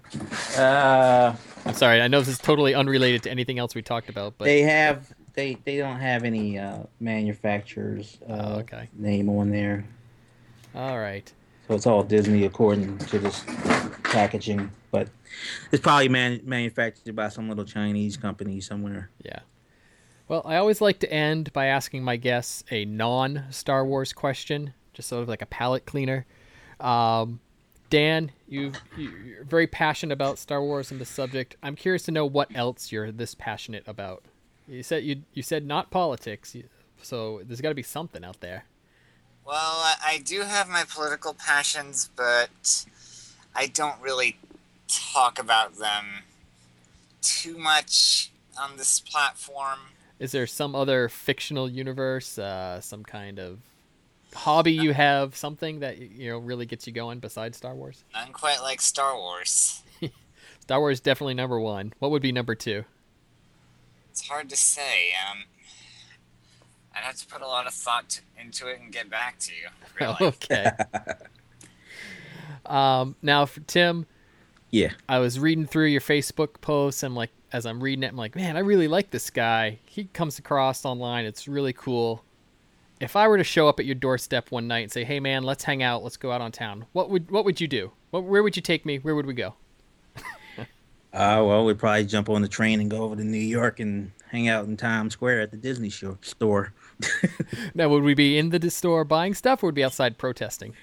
uh, I'm sorry, I know this is totally unrelated to anything else we talked about, but they have they they don't have any uh, manufacturers uh, oh, okay. name on there. All right. So it's all Disney according to this packaging, but it's probably man- manufactured by some little Chinese company somewhere. Yeah. Well, I always like to end by asking my guests a non-Star Wars question, just sort of like a palate cleaner. Um, Dan, you, you're very passionate about Star Wars and the subject. I'm curious to know what else you're this passionate about. You said you you said not politics, so there's got to be something out there. Well, I, I do have my political passions, but I don't really talk about them too much on this platform. Is there some other fictional universe, uh, some kind of hobby you have, something that you know really gets you going besides Star Wars? None quite like Star Wars. Star Wars definitely number one. What would be number two? It's hard to say. Um, I'd have to put a lot of thought to, into it and get back to you. Really. Okay. um, now, for Tim, Yeah. I was reading through your Facebook posts, and like as I'm reading it, I'm like, man, I really like this guy. He comes across online. It's really cool. If I were to show up at your doorstep one night and say, hey, man, let's hang out. Let's go out on town. What would what would you do? What, where would you take me? Where would we go? Uh, well, we'd probably jump on the train and go over to New York and hang out in Times Square at the Disney show, store. Now, would we be in the store buying stuff, or would we be outside protesting?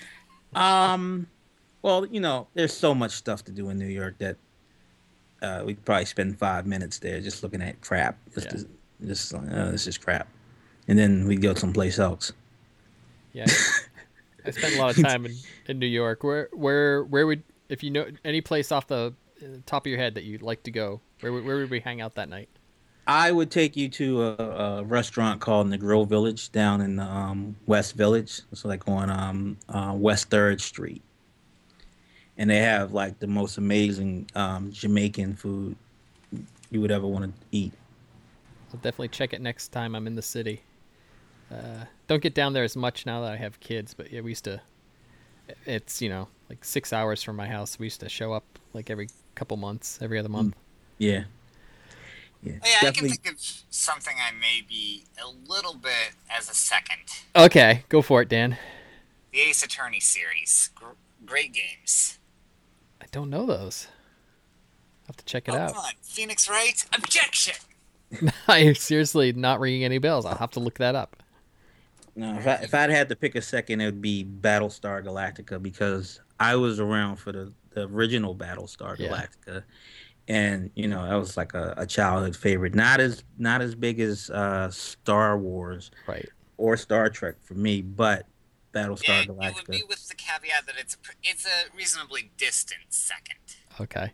Um, well, you know, there's so much stuff to do in New York that uh, we'd probably spend five minutes there just looking at crap. Just, Yeah. just like, oh, this is crap. And then we'd go someplace else. Yeah, I spent a lot of time in, in New York. Where where where would, if you know any place off the uh, top of your head that you'd like to go, where would- where would we hang out that night? I would take you to a, a restaurant called Negro Village down in um, West Village. It's like on um, uh, West third Street. And they have like the most amazing um, Jamaican food you would ever want to eat. I'll definitely check it next time I'm in the city. Uh, don't get down there as much now that I have kids, but yeah, we used to. It's you know like six hours from my house. We used to show up like every couple months, every other month. Yeah. Yeah, Oh, yeah, I can definitely. think of something I may be a little bit as a second. Okay, go for it, Dan. The Ace Attorney series. Gr- great games. I don't know those. I'll have to check it oh, out. come on. Phoenix Wright? Objection! I'm seriously not ringing any bells. I'll have to look that up. No, if I if I'd had to pick a second, it would be Battlestar Galactica because I was around for the, the original Battlestar Yeah. Galactica, and you know that was like a, a childhood favorite. Not as not as big as uh, Star Wars Right. or Star Trek for me, but Battlestar Yeah, it would Galactica. be with the caveat that it's a, pr- it's a reasonably distant second. Okay.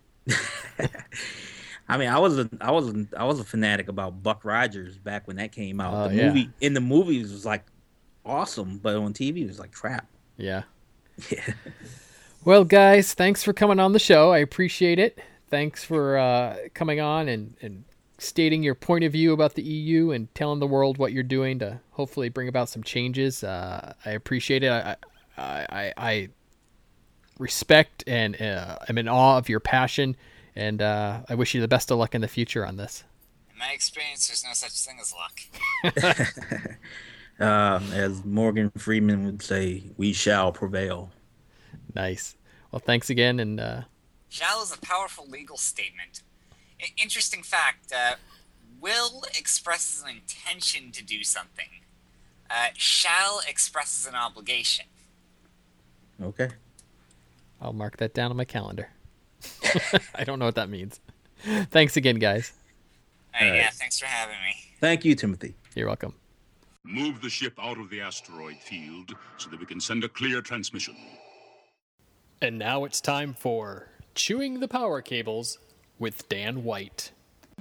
I mean, I was a I was a, I was a fanatic about Buck Rogers back when that came out. Oh, the yeah. movie in the movies was like awesome, but on T V it was like crap. Yeah. Yeah. Well, guys, thanks for coming on the show. I appreciate it. Thanks for uh, coming on and, and stating your point of view about the E U and telling the world what you're doing to hopefully bring about some changes. Uh, I appreciate it. I I, I, I respect and uh, I'm in awe of your passion, and uh, I wish you the best of luck in the future on this. In my experience, there's no such thing as luck. Um, as Morgan Freeman would say, we shall prevail. Nice. Well, thanks again, and uh, Shall is a powerful legal statement. I- interesting fact, uh, will expresses an intention to do something. Uh, shall expresses an obligation. Okay. I'll mark that down on my calendar. I don't know what that means. Thanks again, guys. Uh, All right. Yeah, thanks for having me. Thank you, Timothy. You're welcome. Move the ship out of the asteroid field so that we can send a clear transmission. And now it's time for Chewing the Power Cables with Dan White.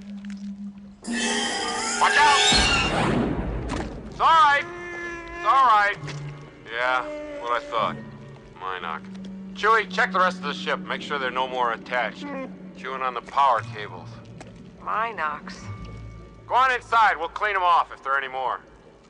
Watch out! It's all right. It's all right. Yeah, what I thought. Minoc. Chewie, check the rest of the ship. Make sure there are no more attached. Chewing on the power cables. Minox. Go on inside. We'll clean them off if there are any more.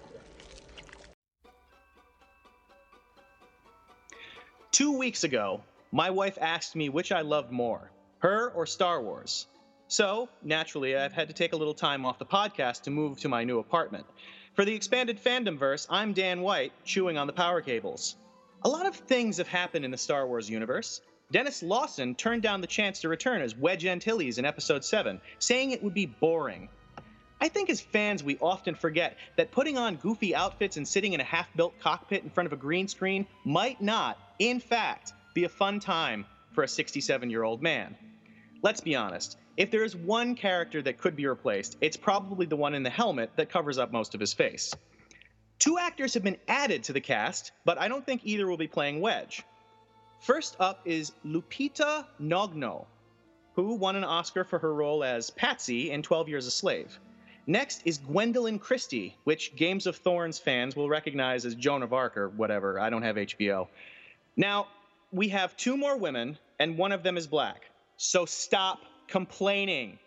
Two weeks ago, my wife asked me which I loved more, her or Star Wars. So, naturally, I've had to take a little time off the podcast to move to my new apartment. For the expanded fandomverse, I'm Dan White, chewing on the power cables. A lot of things have happened in the Star Wars universe. Dennis Lawson turned down the chance to return as Wedge Antilles in Episode seven, saying it would be boring. I think as fans we often forget that putting on goofy outfits and sitting in a half-built cockpit in front of a green screen might not, in fact, be a fun time for a sixty-seven-year-old man. Let's be honest, if there is one character that could be replaced, it's probably the one in the helmet that covers up most of his face. Two actors have been added to the cast, but I don't think either will be playing Wedge. First up is Lupita Nyong'o, who won an Oscar for her role as Patsy in twelve Years a Slave. Next is Gwendolyn Christie, which Games of Thrones fans will recognize as Joan of Arc or whatever. I don't have H B O. Now, we have two more women, and one of them is black. So stop complaining.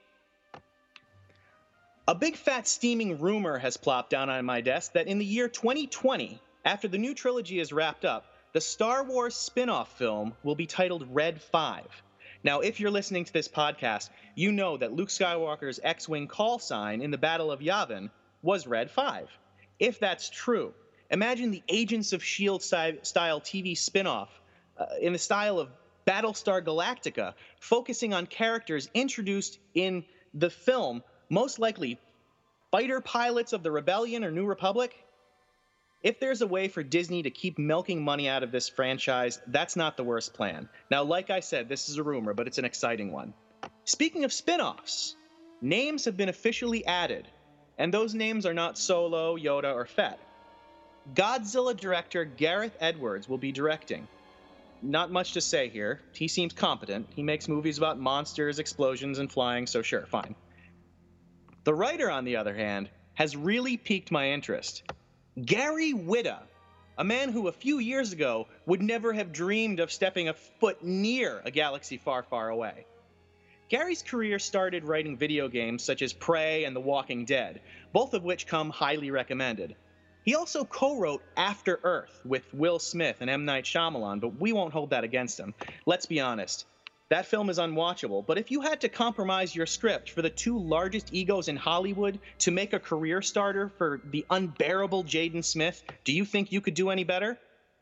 A big fat steaming rumor has plopped down on my desk that in the year twenty twenty, after the new trilogy is wrapped up, the Star Wars spin-off film will be titled Red five. Now, if you're listening to this podcast, you know that Luke Skywalker's X-Wing call sign in the Battle of Yavin was Red five. If that's true, imagine the Agents of S H I E L D style T V spin-off uh, in the style of Battlestar Galactica, focusing on characters introduced in the film, most likely fighter pilots of the Rebellion or New Republic. If there's a way for Disney to keep milking money out of this franchise, that's not the worst plan. Now, like I said, this is a rumor, but it's an exciting one. Speaking of spin-offs, names have been officially added, and those names are not Solo, Yoda, or Fett. Godzilla director Gareth Edwards will be directing. Not much to say here. He seems competent. He makes movies about monsters, explosions, and flying, so sure, fine. The writer, on the other hand, has really piqued my interest. Gary Whitta, a man who a few years ago would never have dreamed of stepping a foot near a galaxy far, far away. Gary's career started writing video games such as Prey and The Walking Dead, both of which come highly recommended. He also co-wrote After Earth with Will Smith and M. Night Shyamalan, but we won't hold that against him. Let's be honest. That film is unwatchable, but if you had to compromise your script for the two largest egos in Hollywood to make a career starter for the unbearable Jaden Smith, do you think you could do any better?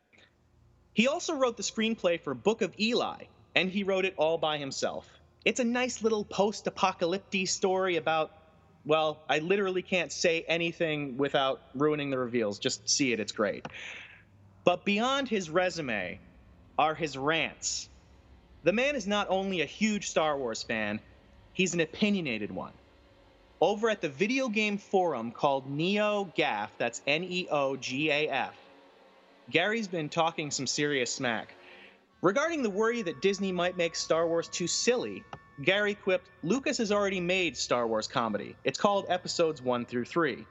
He also wrote the screenplay for Book of Eli, and he wrote it all by himself. It's a nice little post-apocalyptic story about, well, I literally can't say anything without ruining the reveals. Just see it, it's great. But beyond his resume are his rants. The man is not only a huge Star Wars fan, he's an opinionated one. Over at the video game forum called NeoGAF, that's N E O G A F, Gary's been talking some serious smack. Regarding the worry that Disney might make Star Wars too silly, Gary quipped, Lucas has already made Star Wars comedy. It's called Episodes one through three.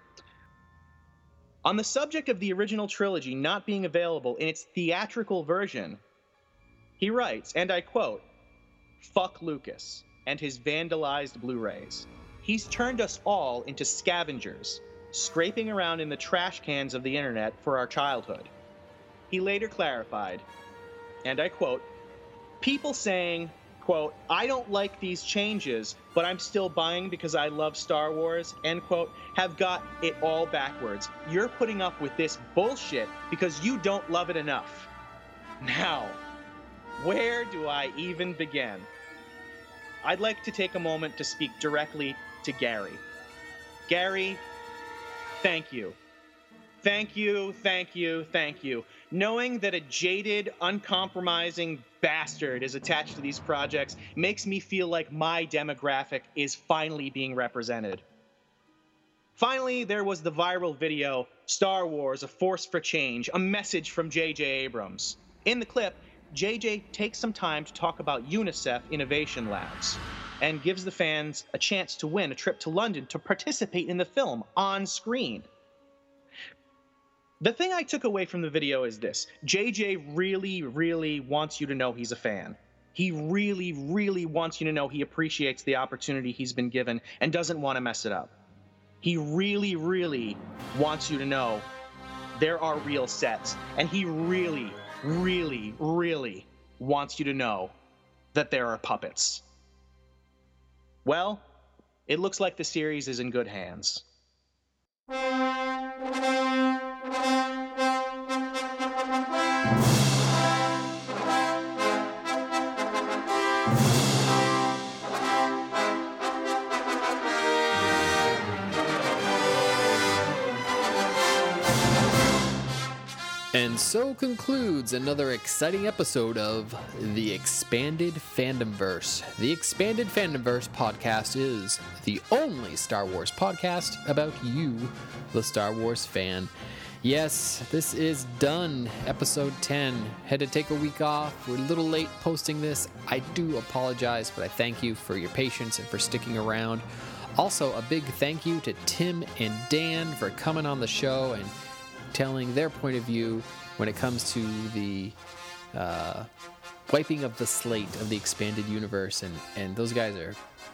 On the subject of the original trilogy not being available in its theatrical version, he writes, and I quote, "Fuck Lucas and his vandalized Blu-rays. He's turned us all into scavengers, scraping around in the trash cans of the internet for our childhood." He later clarified, and I quote, "People saying, quote, I don't like these changes, but I'm still buying because I love Star Wars, end quote, have got it all backwards. You're putting up with this bullshit because you don't love it enough." Now, where do I even begin? I'd like to take a moment to speak directly to Gary. Gary, thank you. Thank you, thank you, thank you. Knowing that a jaded, uncompromising bastard is attached to these projects makes me feel like my demographic is finally being represented. Finally, there was the viral video, Star Wars, A Force for Change, a message from J J Abrams. In the clip, J J takes some time to talk about UNICEF Innovation Labs and gives the fans a chance to win a trip to London to participate in the film on screen. The thing I took away from the video is this. J J really, really wants you to know he's a fan. He really, really wants you to know he appreciates the opportunity he's been given and doesn't want to mess it up. He really, really wants you to know there are real sets, and he really, really, really wants you to know that there are puppets. Well, it looks like the series is in good hands. And so concludes another exciting episode of The Expanded Fandomverse. The Expanded Fandomverse podcast is the only Star Wars podcast about you, the Star Wars fan. Yes, this is done. Episode ten. Had to take a week off. We're a little late posting this. I do apologize, but I thank you for your patience and for sticking around. Also, a big thank you to Tim and Dan for coming on the show and telling their point of view when it comes to the uh, wiping of the slate of the expanded universe. And, and those guys are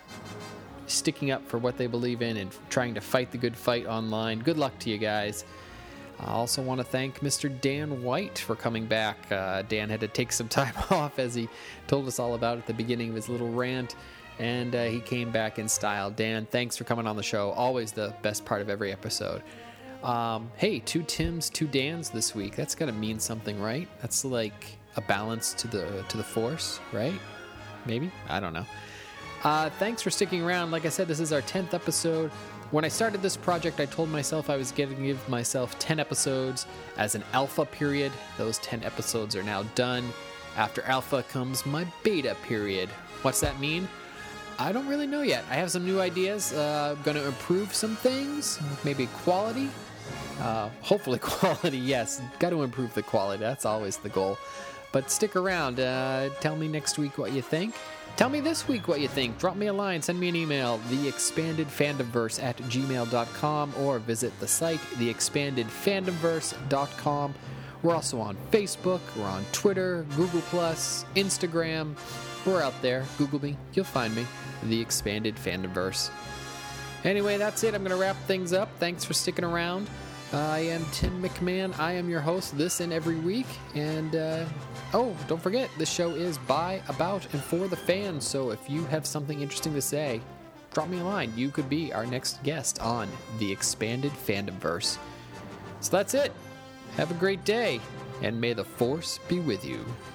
sticking up for what they believe in and trying to fight the good fight online. Good luck to you guys. I also want to thank Mister Dan White for coming back. Uh, Dan had to take some time off, as he told us all about at the beginning of his little rant, and uh, he came back in style. Dan, thanks for coming on the show. Always the best part of every episode. Um, hey, two Tims, two Dans this week. That's got to mean something, right? That's like a balance to the to the force, right? Maybe? I don't know. Uh, thanks for sticking around. Like I said, this is our tenth episode. When I started this project, I told myself I was going to give myself ten episodes as an alpha period. Those ten episodes are now done. After alpha comes my beta period. What's that mean? I don't really know yet. I have some new ideas. Uh, I'm going to improve some things, maybe quality. Uh, hopefully quality, yes. Got to improve the quality. That's always the goal. But stick around. Uh, tell me next week what you think. Tell me this week what you think. Drop me a line, send me an email, the expanded fandomverse at gmail dot com, or visit the site, the expanded fandomverse dot com. We're also on Facebook, we're on Twitter, Google Plus, Instagram. We're out there. Google me, you'll find me, The Expanded Fandomverse. Anyway, that's it. I'm going to wrap things up. Thanks for sticking around. Uh, I am Tim McMahon. I am your host this and every week. And, uh, oh, don't forget, this show is by, about, and for the fans. So if you have something interesting to say, drop me a line. You could be our next guest on The Expanded Fandomverse. So that's it. Have a great day, and may the Force be with you.